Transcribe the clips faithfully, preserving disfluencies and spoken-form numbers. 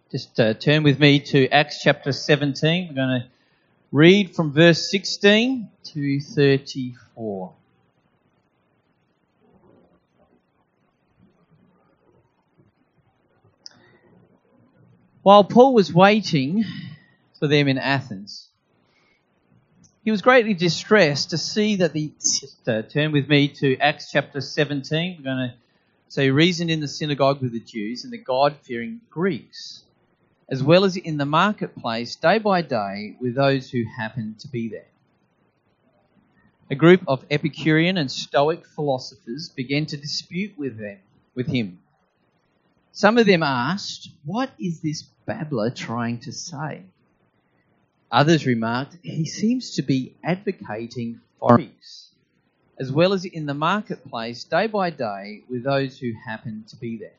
Just uh, turn with me to Acts chapter seventeen. We're going to read from verse sixteen to thirty-four. While Paul was waiting for them in Athens, he was greatly distressed to see that the... Just uh, turn with me to Acts chapter seventeen. We're going to say, reasoned in the synagogue with the Jews and the God-fearing Greeks, as well as in the marketplace day by day with those who happened to be there. A group of Epicurean and Stoic philosophers began to dispute with them, with him. Some of them asked, "What is this babbler trying to say?" Others remarked, "He seems to be advocating for Greeks, as well as in the marketplace day by day with those who happened to be there."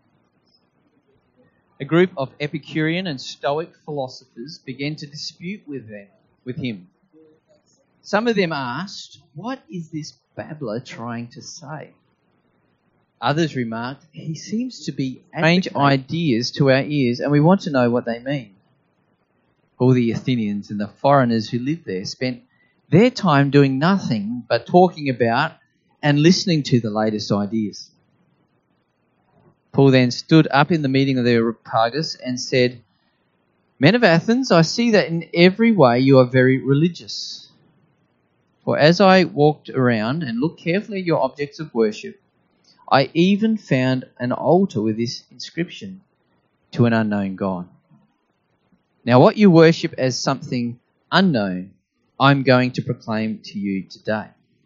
A group of Epicurean and Stoic philosophers began to dispute with them, with him. Some of them asked, "What is this babbler trying to say?" Others remarked, "He seems to be strange ideas to our ears, and we want to know what they mean." All the Athenians and the foreigners who lived there spent their time doing nothing but talking about and listening to the latest ideas. Paul then stood up in the meeting of the Areopagus and said, "Men of Athens, I see that in every way you are very religious. For as I walked around and looked carefully at your objects of worship, I even found an altar with this inscription, 'To an unknown God.' Now what you worship as something unknown, I'm going to proclaim to you today.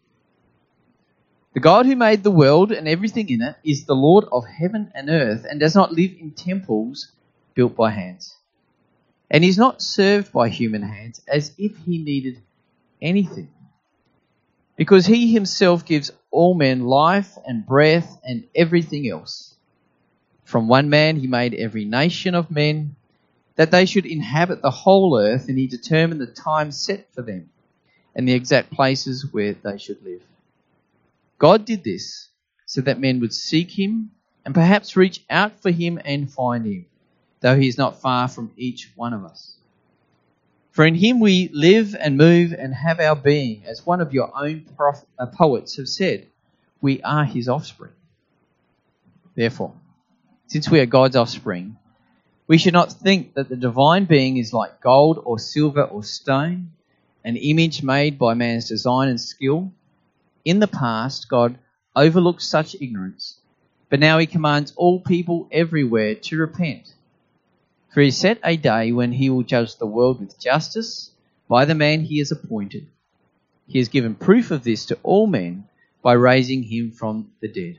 The God who made the world and everything in it is the Lord of heaven and earth and does not live in temples built by hands. And he's not served by human hands as if he needed anything, because he himself gives all men life and breath and everything else. From one man he made every nation of men, that they should inhabit the whole earth, and he determined the time set for them and the exact places where they should live. God did this so that men would seek him and perhaps reach out for him and find him, though he is not far from each one of us. For in him we live and move and have our being, as one of your own prof- uh, poets have said, we are his offspring. Therefore, since we are God's offspring, we should not think that the divine being is like gold or silver or stone, an image made by man's design and skill. In the past, God overlooked such ignorance, but now he commands all people everywhere to repent. For he set a day when he will judge the world with justice by the man he has appointed. He has given proof of this to all men by raising him from the dead.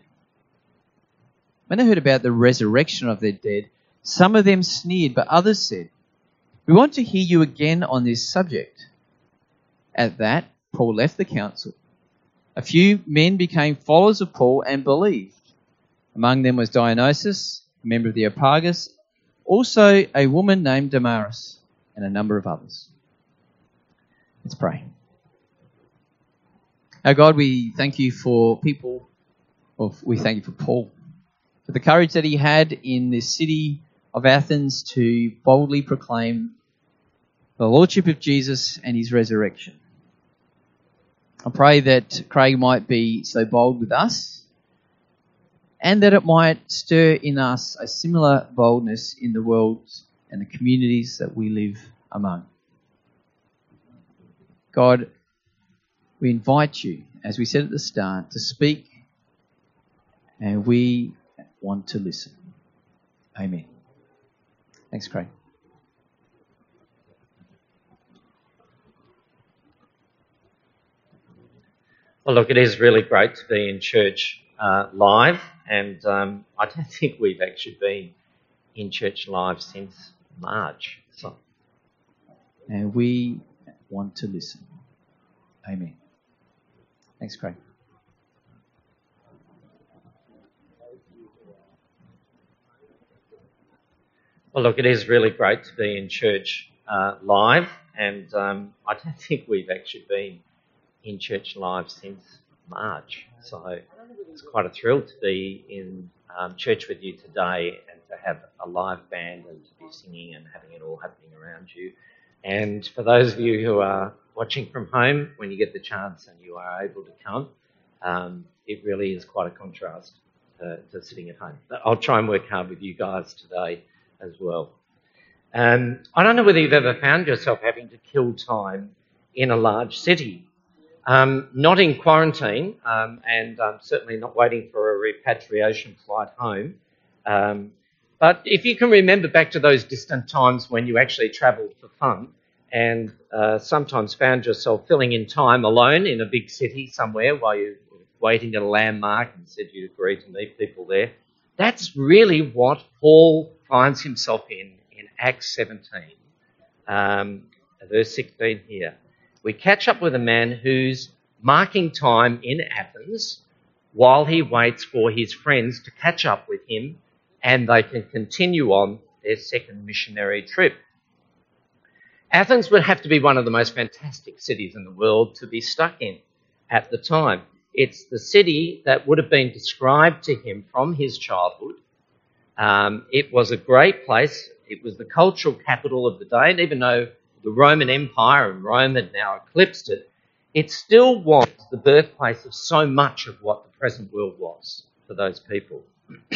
When they heard about the resurrection of the dead, some of them sneered, but others said, "We want to hear you again on this subject." At that, Paul left the council. A few men became followers of Paul and believed. Among them was Dionysius, a member of the Areopagus, also a woman named Damaris, and a number of others. Let's pray. Our God, we thank you for people, or we thank you for Paul, for the courage that he had in this city of Athens to boldly proclaim the Lordship of Jesus and his resurrection. I pray that Craig might be so bold with us, and that it might stir in us a similar boldness in the world and the communities that we live among. God, we invite you, as we said at the start, to speak, and we want to listen. Amen. Thanks, Craig. Well, look, it is really great to be in church uh, live, and um, I don't think we've actually been in church live since March. So, and we want to listen. Amen. Thanks, Craig. Well, look, it is really great to be in church uh, live, and um, I don't think we've actually been in church live since March. So it's quite a thrill to be in um, church with you today and to to have a live band and to be singing and having it all happening around you. And for those of you who are watching from home, when you get the chance and you are able to come, um, it really is quite a contrast uh, to sitting at home. But I'll try and work hard with you guys today as well. Um, I don't know whether you've ever found yourself having to kill time in a large city. Um, not in quarantine, um, and um, certainly not waiting for a repatriation flight home. Um, but if you can remember back to those distant times when you actually travelled for fun and uh, sometimes found yourself filling in time alone in a big city somewhere while you were waiting at a landmark and said you'd agree to meet people there, that's really what Paul finds himself in in Acts seventeen, um, verse sixteen here. We catch up with a man who's marking time in Athens while he waits for his friends to catch up with him and they can continue on their second missionary trip. Athens would have to be one of the most fantastic cities in the world to be stuck in at the time. It's the city that would have been described to him from his childhood. Um, it was a great place. It was the cultural capital of the day, and even though the Roman Empire and Rome had now eclipsed it, it still was the birthplace of so much of what the present world was for those people.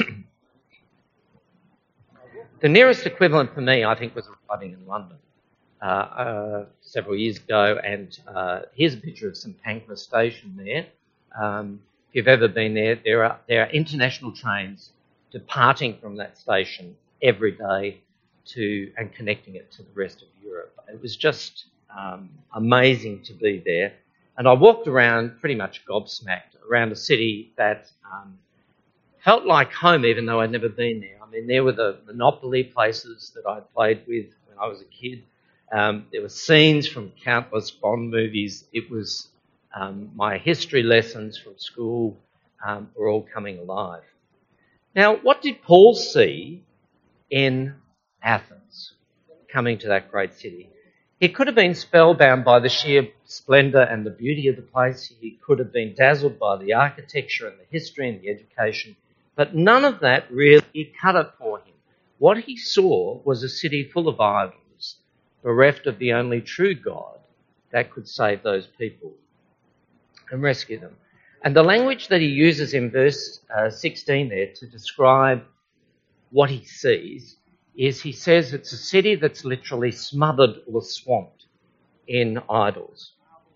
The nearest equivalent for me, I think, was arriving in London uh, uh, several years ago, and uh, here's a picture of St Pancras Station there. Um, if you've ever been there, there are, there are international trains departing from that station every day to and connecting it to the rest of Europe. It was just um, amazing to be there. And I walked around pretty much gobsmacked around a city that um, felt like home even though I'd never been there. I mean, there were the Monopoly places that I played with when I was a kid. Um, there were scenes from countless Bond movies. It was um, my history lessons from school um, were all coming alive. Now, what did Paul see in Athens, coming to that great city? He could have been spellbound by the sheer splendour and the beauty of the place. He could have been dazzled by the architecture and the history and the education. But none of that really cut it for him. What he saw was a city full of idols, bereft of the only true God that could save those people and rescue them. And the language that he uses in verse uh, sixteen there to describe what he sees is he says it's a city that's literally smothered or swamped in idols.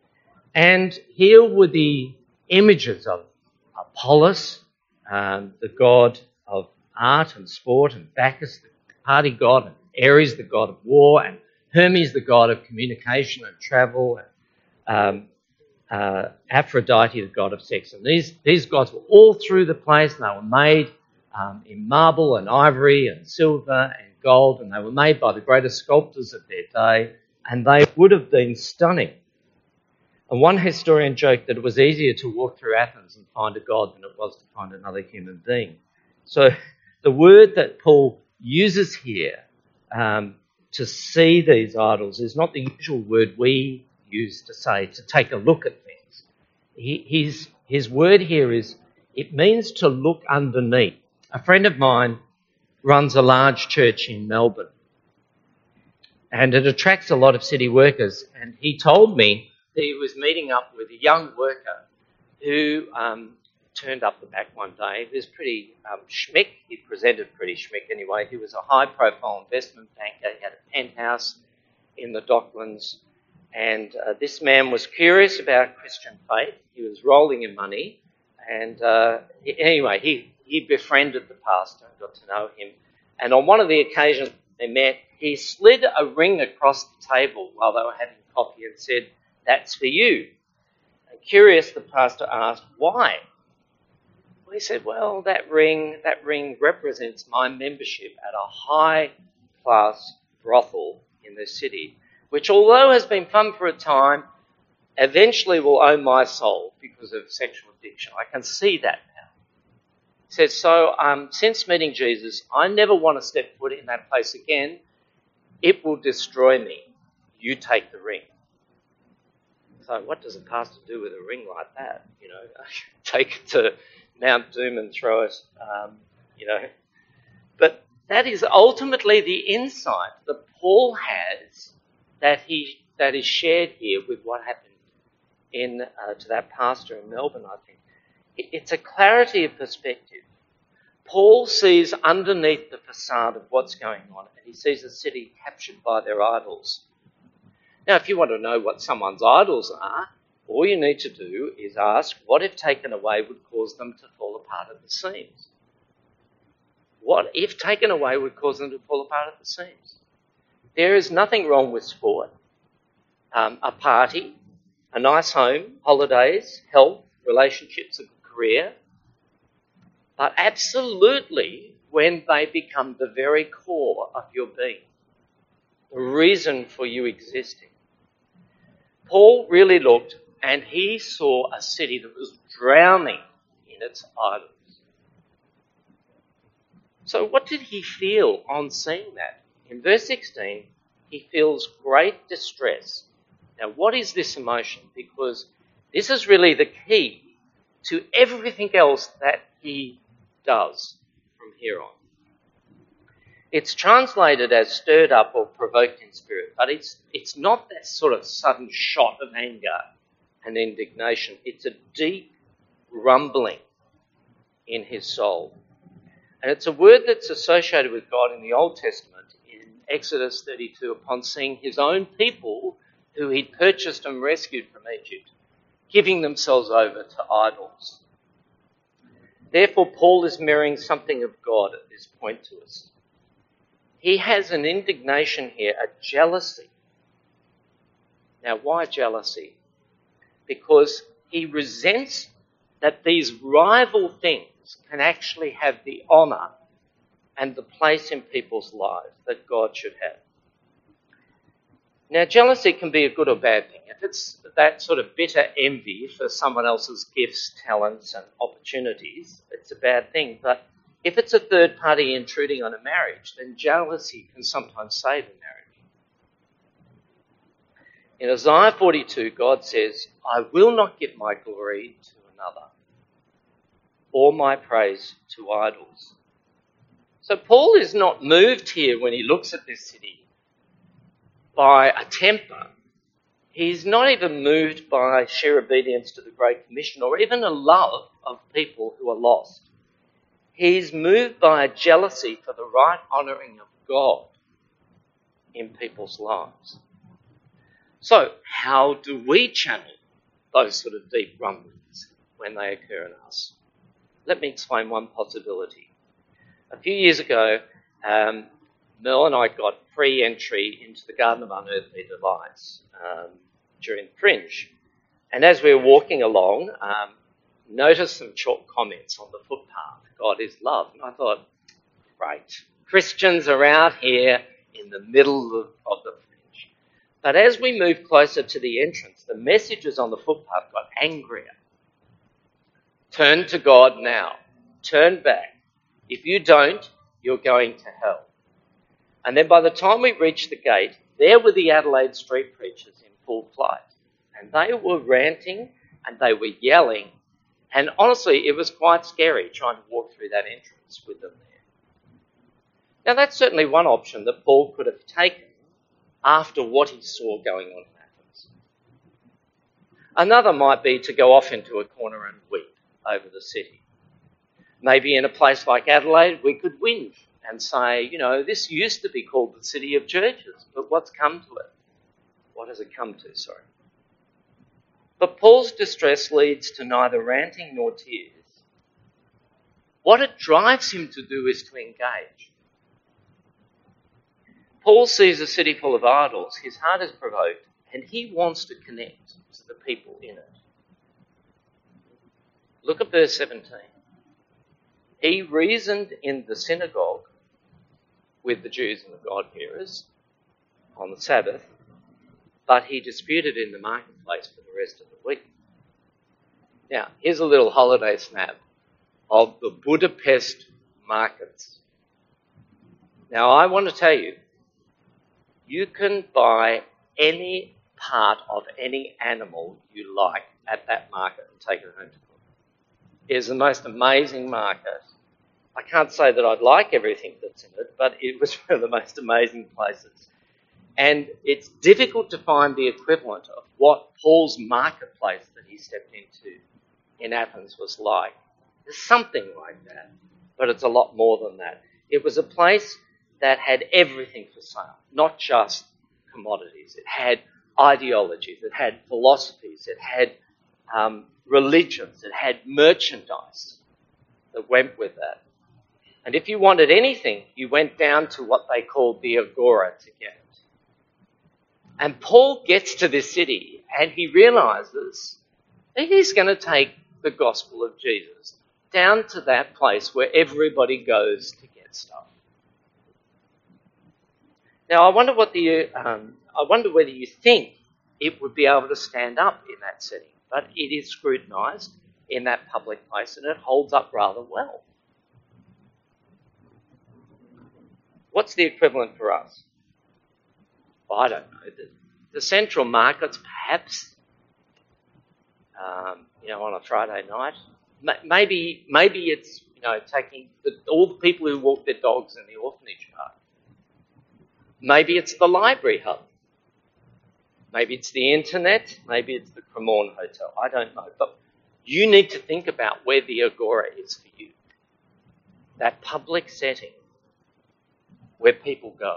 And here were the images of Apollos, um, the god of art and sport, and Bacchus, the party god, and Ares, the god of war, and Hermes, the god of communication and travel, and um, uh, Aphrodite, the god of sex. And these, these gods were all through the place, and they were made um, in marble and ivory and silver and gold, and they were made by the greatest sculptors of their day, and they would have been stunning. And one historian joked that it was easier to walk through Athens and find a god than it was to find another human being. So the word that Paul uses here um, to see these idols is not the usual word we use to say to take a look at things. He, his, his word here is, it means to look underneath. A friend of mine runs a large church in Melbourne, and it attracts a lot of city workers, and he told me that he was meeting up with a young worker who um, turned up the back one day. He was pretty um, schmick. He presented pretty schmick anyway. He was a high-profile investment banker. He had a penthouse in the Docklands, and uh, this man was curious about Christian faith. He was rolling in money, and uh, he, anyway, he, he befriended the pastor and got to know him. And on one of the occasions they met, he slid a ring across the table while they were having coffee and said, "That's for you." And curious, the pastor asked, "Why?" Well, he said, "Well, that ring, that ring represents my membership at a high-class brothel in the city, which, although has been fun for a time, eventually will own my soul because of sexual addiction. I can see that now." He said, "So um, since meeting Jesus, I never want to step foot in that place again. It will destroy me. You take the ring." So what does a pastor do with a ring like that? You know, take it to Mount Doom and throw it, um, you know. But that is ultimately the insight that Paul has that he that is shared here with what happened in uh, to that pastor in Melbourne, I think. It, it's a clarity of perspective. Paul sees underneath the facade of what's going on, and he sees a city captured by their idols. Now, if you want to know what someone's idols are, all you need to do is ask, what if taken away would cause them to fall apart at the seams? What if taken away would cause them to fall apart at the seams? There is nothing wrong with sport, um, a party, a nice home, holidays, health, relationships, a good career. But absolutely when they become the very core of your being, the reason for you existing. Paul really looked and he saw a city that was drowning in its idols. So what did he feel on seeing that? In verse sixteen, he feels great distress. Now, what is this emotion? Because this is really the key to everything else that he does from here on. It's translated as stirred up or provoked in spirit, but it's it's not that sort of sudden shot of anger and indignation. It's a deep rumbling in his soul. And it's a word that's associated with God in the Old Testament in Exodus thirty-two, upon seeing his own people who he'd purchased and rescued from Egypt, giving themselves over to idols. Therefore, Paul is mirroring something of God at this point to us. He has an indignation here, a jealousy. Now, why jealousy? Because he resents that these rival things can actually have the honour and the place in people's lives that God should have. Now, jealousy can be a good or bad thing. If it's that sort of bitter envy for someone else's gifts, talents and opportunities, it's a bad thing. But if it's a third party intruding on a marriage, then jealousy can sometimes save a marriage. In Isaiah forty-two, God says, I will not give my glory to another, or my praise to idols. So Paul is not moved here when he looks at this city by a temper. He's not even moved by sheer obedience to the Great Commission or even a love of people who are lost. He's moved by a jealousy for the right honouring of God in people's lives. So how do we channel those sort of deep rumblings when they occur in us? Let me explain one possibility. A few years ago, um, Mel and I got free entry into the Garden of Unearthly Delights um, during Fringe. And as we were walking along, um, noticed some chalk comments on the footpath, God is love. And I thought, great, Christians are out here in the middle of, of the Fringe. But as we moved closer to the entrance, the messages on the footpath got angrier. Turn to God now. Turn back. If you don't, you're going to hell. And then by the time we reached the gate, there were the Adelaide street preachers in full flight. And they were ranting and they were yelling. And honestly, it was quite scary trying to walk through that entrance with them there. Now, that's certainly one option that Paul could have taken after what he saw going on in Athens. Another might be to go off into a corner and weep over the city. Maybe in a place like Adelaide, we could whinge and say, you know, this used to be called the city of churches, but what's come to it? What has it come to, sorry? But Paul's distress leads to neither ranting nor tears. What it drives him to do is to engage. Paul sees a city full of idols, his heart is provoked, and he wants to connect to the people in it. Look at verse seventeen. He reasoned in the synagogue with the Jews and the God-fearers on the Sabbath, but he disputed in the marketplace for the rest of the week. Now, here's a little holiday snap of the Budapest markets. Now, I want to tell you, you can buy any part of any animal you like at that market and take it home to cook. It's the most amazing market I can't say that I'd like everything that's in it, but it was one of the most amazing places. And it's difficult to find the equivalent of what Paul's marketplace that he stepped into in Athens was like. There's something like that, but it's a lot more than that. It was a place that had everything for sale, not just commodities. It had ideologies, it had philosophies, it had um, religions, it had merchandise that went with that. And if you wanted anything, you went down to what they called the Agora to get it. And Paul gets to this city and he realises that he's going to take the gospel of Jesus down to that place where everybody goes to get stuff. Now, I wonder what the um, I wonder whether you think it would be able to stand up in that setting, but it is scrutinised in that public place and it holds up rather well. What's the equivalent for us? Well, I don't know. The, the central markets, perhaps, um, you know, on a Friday night. Maybe, maybe it's, you know, taking the, all the people who walk their dogs in the orphanage park. Maybe it's the library hub. Maybe it's the internet. Maybe it's the Cremorne Hotel. I don't know. But you need to think about where the Agora is for you. That public setting where people go.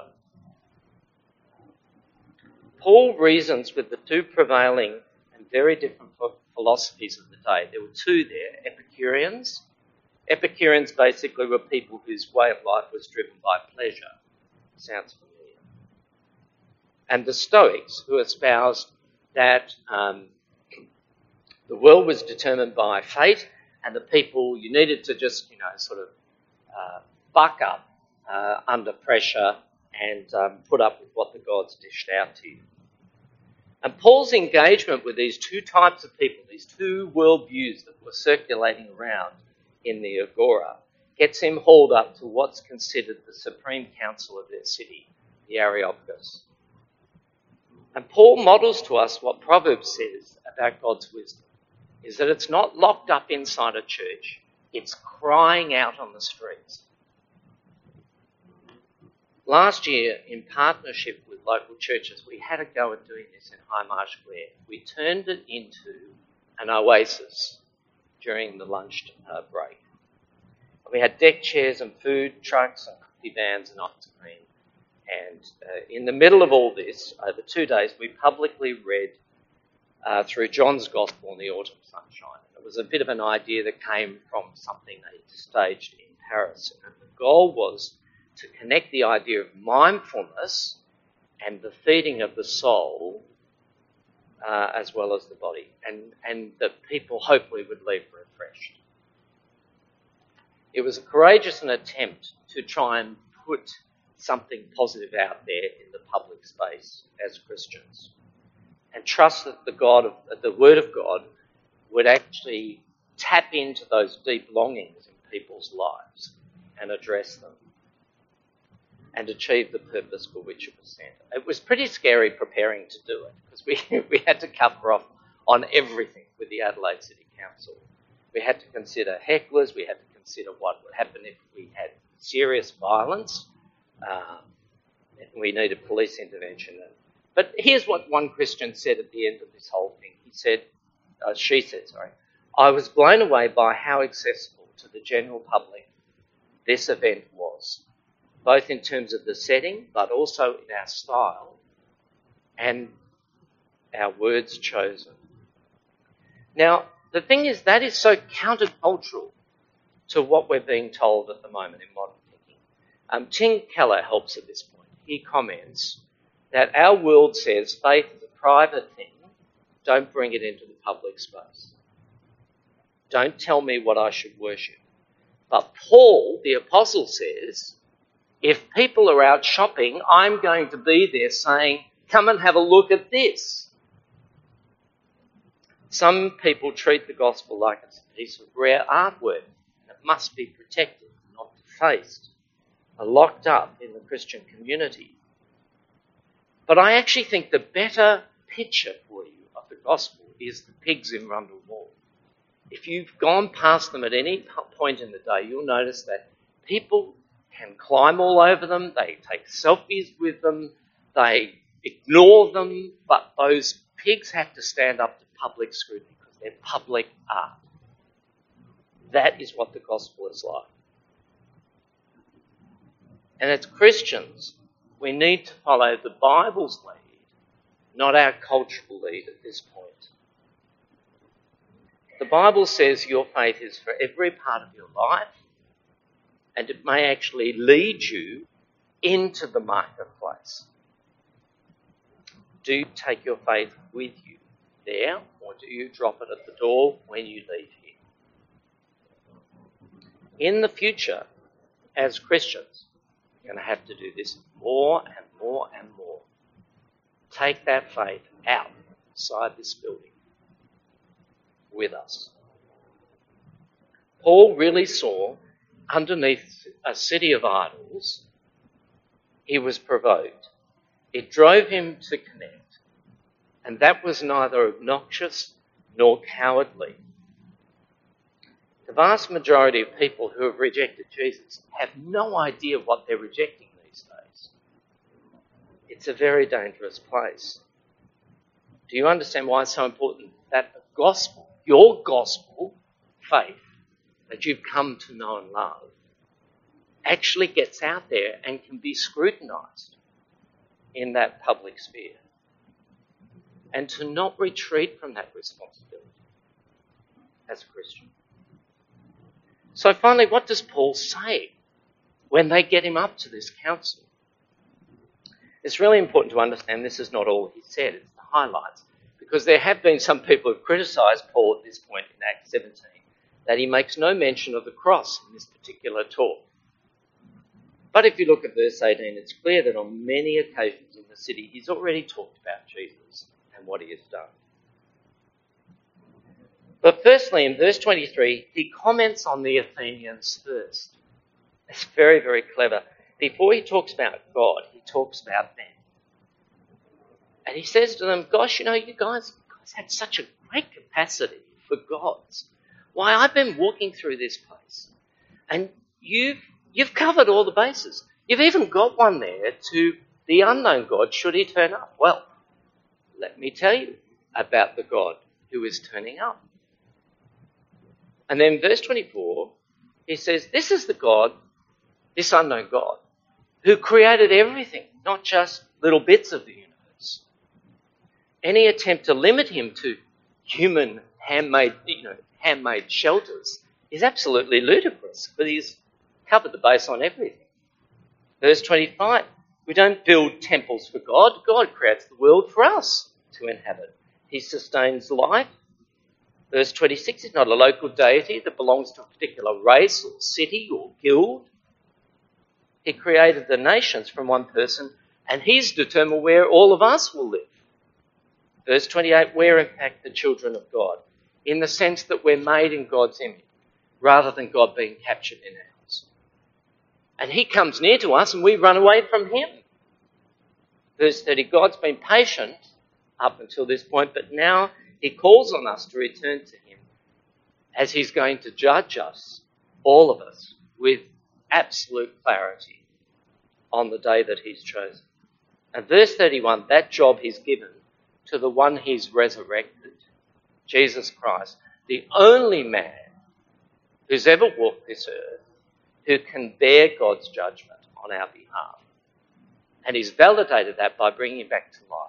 Paul reasons with the two prevailing and very different philosophies of the day. There were two there, Epicureans. Epicureans basically were people whose way of life was driven by pleasure. Sounds familiar. And the Stoics, who espoused that um, the world was determined by fate and the people, you needed to just, you know, sort of uh, buck up uh, under pressure and um, put up with what the gods dished out to you. And Paul's engagement with these two types of people, these two worldviews that were circulating around in the Agora, gets him hauled up to what's considered the supreme council of their city, the Areopagus. And Paul models to us what Proverbs says about God's wisdom, is that it's not locked up inside a church, it's crying out on the streets. Last year, in partnership with local churches, we had a go at doing this in High Marsh Square. We turned it into an oasis during the lunch uh, break. We had deck chairs and food trucks and coffee vans and ice cream. And uh, in the middle of all this, over two days, we publicly read uh, through John's Gospel in the autumn sunshine. It was a bit of an idea that came from something they staged in Paris. And the goal was to connect the idea of mindfulness and the feeding of the soul uh, as well as the body, and, and that people hopefully would leave refreshed. It was a courageous an attempt to try and put something positive out there in the public space as Christians, and trust that the God of the Word of God would actually tap into those deep longings in people's lives and address them, and achieve the purpose for which it was sent. It was pretty scary preparing to do it, because we, we had to cover off on everything with the Adelaide City Council. We had to consider hecklers, we had to consider what would happen if we had serious violence, um, we needed police intervention. But here's what one Christian said at the end of this whole thing. He said, uh, she said, sorry, I was blown away by how accessible to the general public this event was, both in terms of the setting, but also in our style and our words chosen. Now, the thing is, that is so countercultural to what we're being told at the moment in modern thinking. Um, Tim Keller helps at this point. He comments that our world says faith is a private thing, don't bring it into the public space. Don't tell me what I should worship. But Paul, the apostle, says, if people are out shopping, I'm going to be there saying, come and have a look at this. Some people treat the gospel like it's a piece of rare artwork, and it must be protected, not defaced, are locked up in the Christian community. But I actually think the better picture for you of the gospel is the pigs in Rundle Mall. If you've gone past them at any point in the day, you'll notice that People can climb all over them, they take selfies with them, they ignore them, but those pigs have to stand up to public scrutiny because they're public art. That is what the gospel is like. And as Christians, we need to follow the Bible's lead, not our cultural lead at this point. The Bible says your faith is for every part of your life, and it may actually lead you into the marketplace. Do you take your faith with you there, or do you drop it at the door when you leave here? In the future, as Christians, we're going to have to do this more and more and more. Take that faith outside this building with us. Paul really saw underneath a city of idols, he was provoked. It drove him to connect, and that was neither obnoxious nor cowardly. The vast majority of people who have rejected Jesus have no idea what they're rejecting these days. It's a very dangerous place. Do you understand why it's so important that the gospel, your gospel faith that you've come to know and love, actually gets out there and can be scrutinised in that public sphere? And to not retreat from that responsibility as a Christian. So finally, what does Paul say when they get him up to this council? It's really important to understand this is not all he said, it's the highlights. Because there have been some people who've criticised Paul at this point in Acts seventeen, that he makes no mention of the cross in this particular talk. But if you look at verse eighteen, it's clear that on many occasions in the city, he's already talked about Jesus and what he has done. But firstly, in verse twenty-three, he comments on the Athenians first. It's very, very clever. Before he talks about God, he talks about them. And he says to them, gosh, you know, you guys, you guys had such a great capacity for gods. Why, I've been walking through this place, and you've, you've covered all the bases. You've even got one there to the unknown God, should he turn up. Well, let me tell you about the God who is turning up. And then verse twenty-four, he says, this is the God, this unknown God, who created everything, not just little bits of the universe. Any attempt to limit him to human handmade, you know, handmade shelters is absolutely ludicrous, but he's covered the base on everything. Verse twenty-five, we don't build temples for God. God creates the world for us to inhabit. He sustains life. Verse twenty-six, he's not a local deity that belongs to a particular race or city or guild. He created the nations from one person, and he's determined where all of us will live. Verse twenty-eight, we're in fact the children of God, in the sense that we're made in God's image, rather than God being captured in ours. And he comes near to us and we run away from him. Verse thirty, God's been patient up until this point, but now he calls on us to return to him as he's going to judge us, all of us, with absolute clarity on the day that he's chosen. And verse thirty-one, that job he's given to the one he's resurrected, Jesus Christ, the only man who's ever walked this earth who can bear God's judgment on our behalf. And he's validated that by bringing him back to life.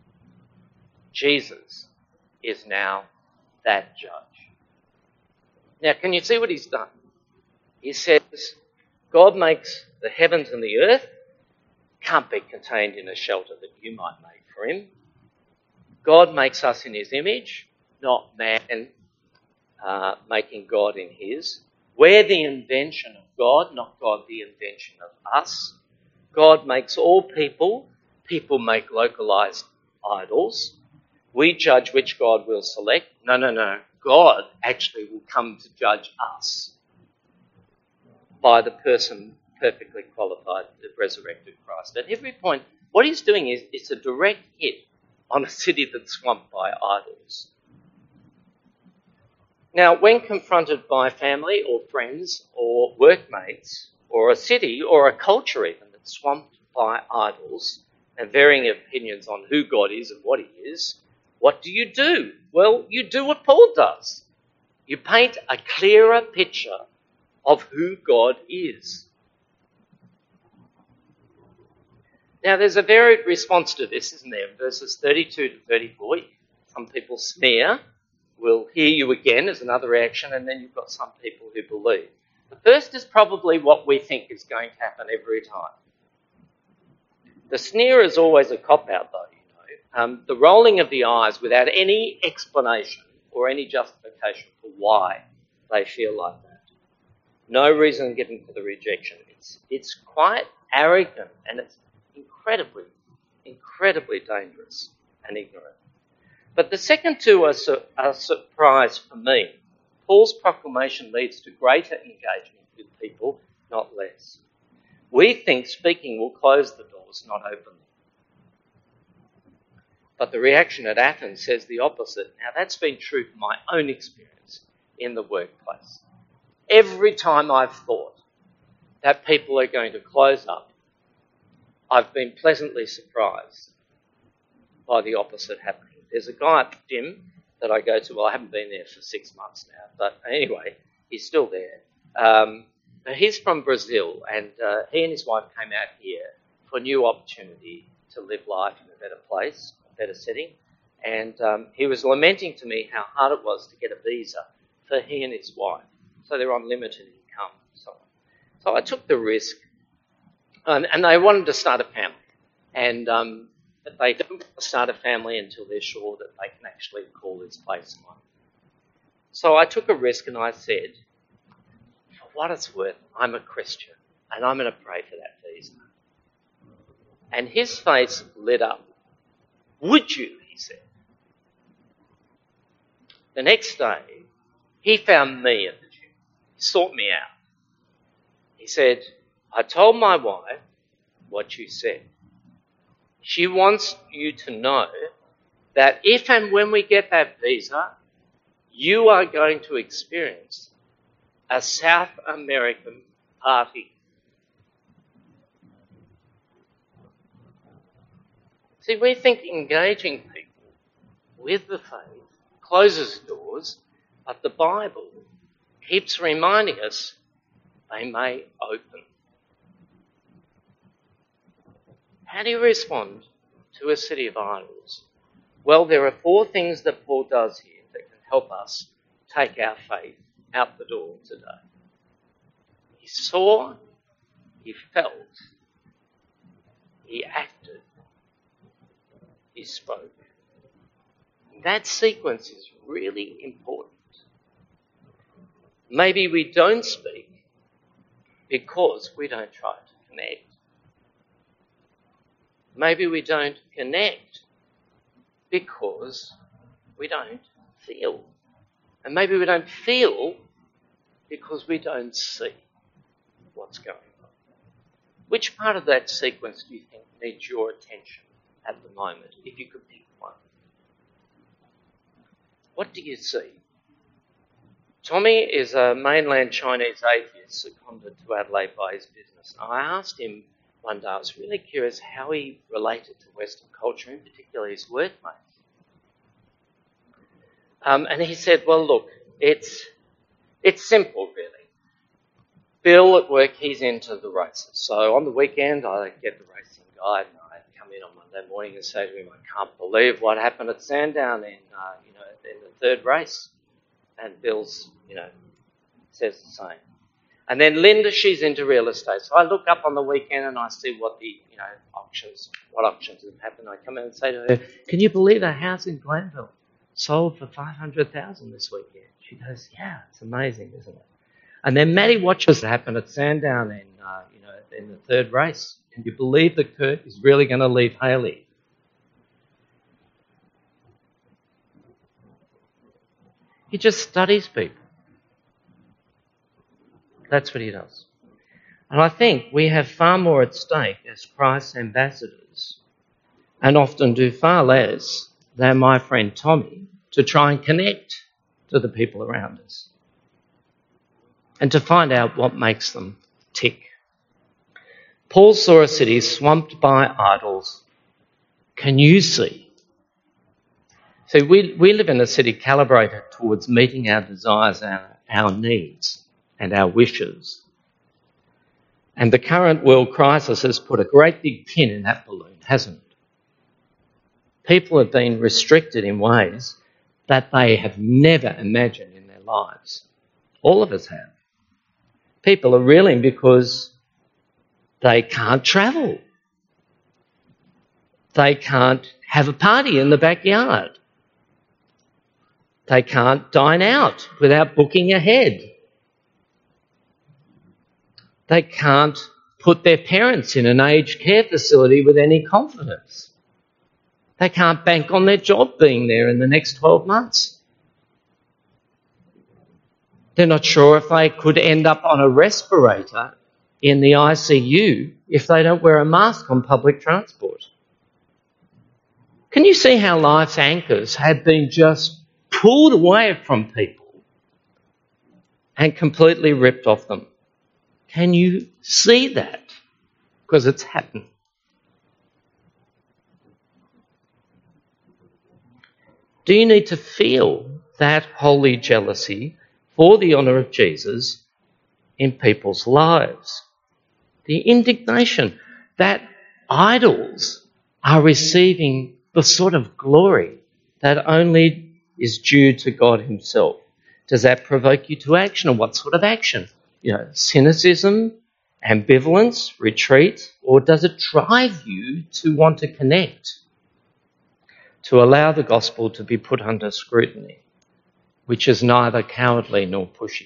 Jesus is now that judge. Now, can you see what he's done? He says, God makes the heavens and the earth, can't be contained in a shelter that you might make for him. God makes us in his image, not man uh, making God in his. We're the invention of God, not God the invention of us. God makes all people. People make localized idols. We judge which God we'll select. No, no, no. God actually will come to judge us by the person perfectly qualified, the resurrected Christ. At every point, what he's doing is it's a direct hit on a city that's swamped by idols. Now, when confronted by family or friends or workmates or a city, or a culture even, that's swamped by idols and varying opinions on who God is and what he is, what do you do? Well, you do what Paul does. You paint a clearer picture of who God is. Now, there's a varied response to this, isn't there? Verses thirty-two to thirty-four, some people sneer. We'll hear you again as another reaction, and then you've got some people who believe. The first is probably what we think is going to happen every time. The sneer is always a cop-out, though, you know. Um, the rolling of the eyes without any explanation or any justification for why they feel like that. No reason given for the rejection. It's, it's quite arrogant, and it's incredibly, incredibly dangerous and ignorant. But the second two are su- a surprise for me. Paul's proclamation leads to greater engagement with people, not less. We think speaking will close the doors, not open them. But the reaction at Athens says the opposite. Now, that's been true from my own experience in the workplace. Every time I've thought that people are going to close up, I've been pleasantly surprised by the opposite happening. There's a guy at the gym that I go to. Well, I haven't been there for six months now, but anyway, he's still there. Um, he's from Brazil, and uh, he and his wife came out here for a new opportunity to live life in a better place, a better setting. And um, he was lamenting to me how hard it was to get a visa for he and his wife. So they're on limited income and so on. So I took the risk, and, and they wanted to start a family. And um, but they don't start a family until they're sure that they can actually call this place home. So I took a risk and I said, for what it's worth, I'm a Christian and I'm going to pray for that visa. And his face lit up. Would you? He said. The next day, he found me at the gym. He sought me out. He said, I told my wife what you said. She wants you to know that if and when we get that visa, you are going to experience a South American party. See, we think engaging people with the faith closes doors, but the Bible keeps reminding us they may open. How do you respond to a city of idols? Well, there are four things that Paul does here that can help us take our faith out the door today. He saw, he felt, he acted, he spoke. That sequence is really important. Maybe we don't speak because we don't try to connect. Maybe we don't connect because we don't feel. And maybe we don't feel because we don't see what's going on. Which part of that sequence do you think needs your attention at the moment, if you could pick one? What do you see? Tommy is a mainland Chinese atheist seconded to Adelaide by his business. I asked him one day, I was really curious how he related to Western culture, in particular his workmates. Um, and he said, well, look, it's it's simple, really. Bill at work, he's into the races. So on the weekend, I get the racing guide, and I come in on Monday morning and say to him, I can't believe what happened at Sandown in, uh, you know, in the third race. And Bill's, you know, says the same. And then Linda, she's into real estate. So I look up on the weekend and I see what the, you know, auctions, what auctions have happened. I come in and say to her, can you believe a house in Glanville sold for five hundred thousand dollars this weekend? She goes, yeah, it's amazing, isn't it? And then Maddie watches what happened at Sandown in, uh, you know, in the third race. Can you believe that Kurt is really going to leave Haley? He just studies people. That's what he does. And I think we have far more at stake as Christ's ambassadors, and often do far less than my friend Tommy, to try and connect to the people around us and to find out what makes them tick Paul saw a city swamped by idols. Can you see? See, we, we live in a city calibrated towards meeting our desires, our, our needs and our wishes. And the current world crisis has put a great big pin in that balloon, hasn't it? People have been restricted in ways that they have never imagined in their lives. All of us have. People are reeling because they can't travel. They can't have a party in the backyard. They can't dine out without booking ahead. They can't put their parents in an aged care facility with any confidence. They can't bank on their job being there in the next twelve months. They're not sure if they could end up on a respirator in the I C U if they don't wear a mask on public transport. Can you see how life's anchors have been just pulled away from people and completely ripped off them? Can you see that? Because it's happened. Do you need to feel that holy jealousy for the honour of Jesus in people's lives? The indignation that idols are receiving the sort of glory that only is due to God himself. Does that provoke you to action? And what sort of action? You know, cynicism, ambivalence, retreat, or does it drive you to want to connect, to allow the gospel to be put under scrutiny, which is neither cowardly nor pushy?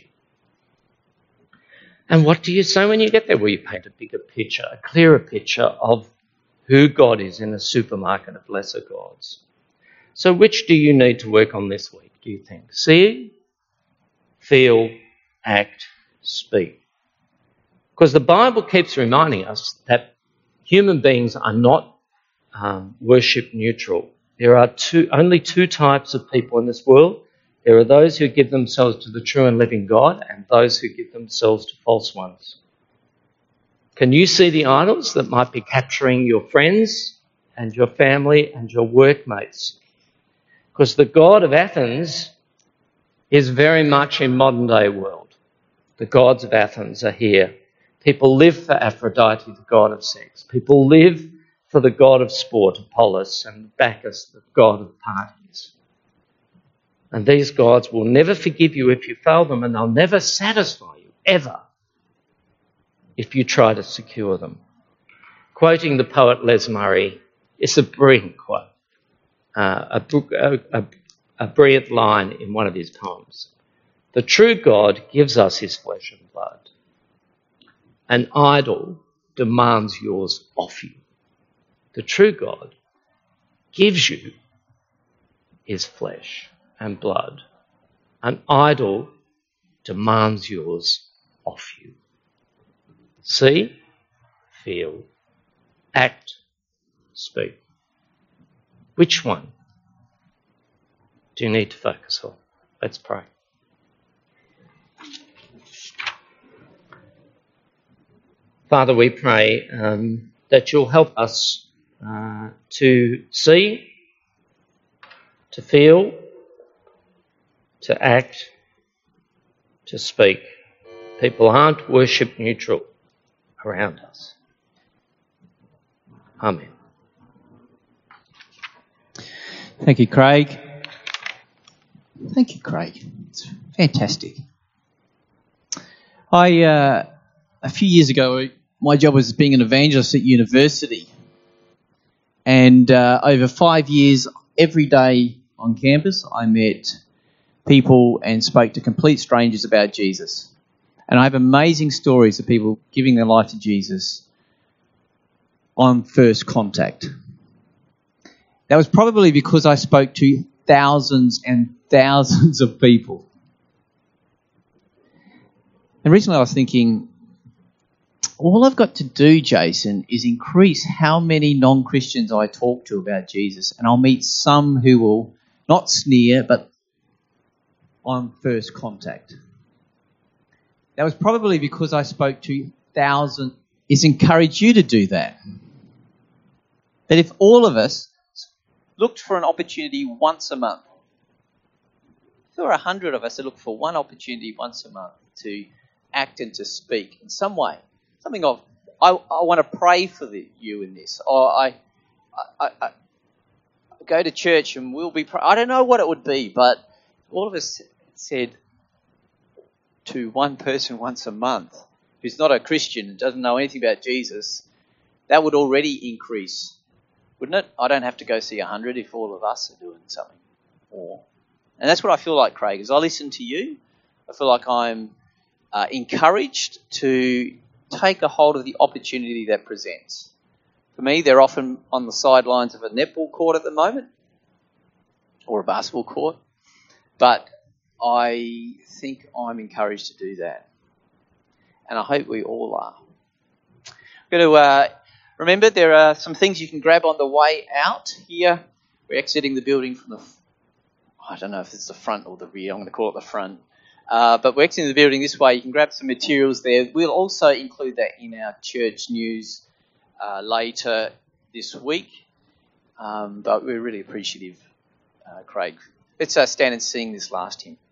And what do you say when you get there? Well, you paint a bigger picture, a clearer picture of who God is in a supermarket of lesser gods. So which do you need to work on this week, do you think? See, feel, act, speak. Because the Bible keeps reminding us that human beings are not um, worship neutral. There are two, only two types of people in this world. There are those who give themselves to the true and living God and those who give themselves to false ones. Can you see the idols that might be capturing your friends and your family and your workmates? Because the God of Athens is very much in modern day world. The gods of Athens are here. People live for Aphrodite, the god of sex. People live for the god of sport, Apollos, and Bacchus, the god of parties. And these gods will never forgive you if you fail them, and they'll never satisfy you, ever, if you try to secure them. Quoting the poet Les Murray, it's a brilliant quote, uh, a, a, a, a brilliant line in one of his poems. The true God gives us his flesh and blood. An idol demands yours off you. The true God gives you his flesh and blood. An idol demands yours off you. See, feel, act, speak. Which one do you need to focus on? Let's pray. Father, we pray um, that you'll help us uh, to see, to feel, to act, to speak. People aren't worship neutral around us. Amen. Thank you, Craig. Thank you, Craig. It's fantastic. I, uh, a few years ago, my job was being an evangelist at university. And uh, over five years, every day on campus, I met people and spoke to complete strangers about Jesus. And I have amazing stories of people giving their life to Jesus on first contact. That was probably because I spoke to thousands and thousands of people. And recently I was thinking, all I've got to do, Jason, is increase how many non-Christians I talk to about Jesus, and I'll meet some who will not sneer, but on first contact. That was probably because I spoke to thousands is encourage you to do that. That if all of us looked for an opportunity once a month, if there were a hundred of us that looked for one opportunity once a month to act and to speak in some way, something of, I, I want to pray for the, you in this, or I, I, I, I go to church and we'll be, pray- I don't know what it would be, but all of us said to one person once a month who's not a Christian and doesn't know anything about Jesus, that would already increase, wouldn't it? I don't have to go see a hundred if all of us are doing something more. And that's what I feel like, Craig. As I listen to you, I feel like I'm uh, encouraged to take a hold of the opportunity that presents. For me, they're often on the sidelines of a netball court at the moment, or a basketball court, but I think I'm encouraged to do that. And I hope we all are. I'm going to uh, remember there are some things you can grab on the way out here. We're exiting the building from the, I don't know if it's the front or the rear, I'm going to call it the front. Uh, but we're exiting the building this way. You can grab some materials there. We'll also include that in our church news uh, later this week. Um, but we're really appreciative, uh, Craig. Let's uh, stand and sing this last hymn.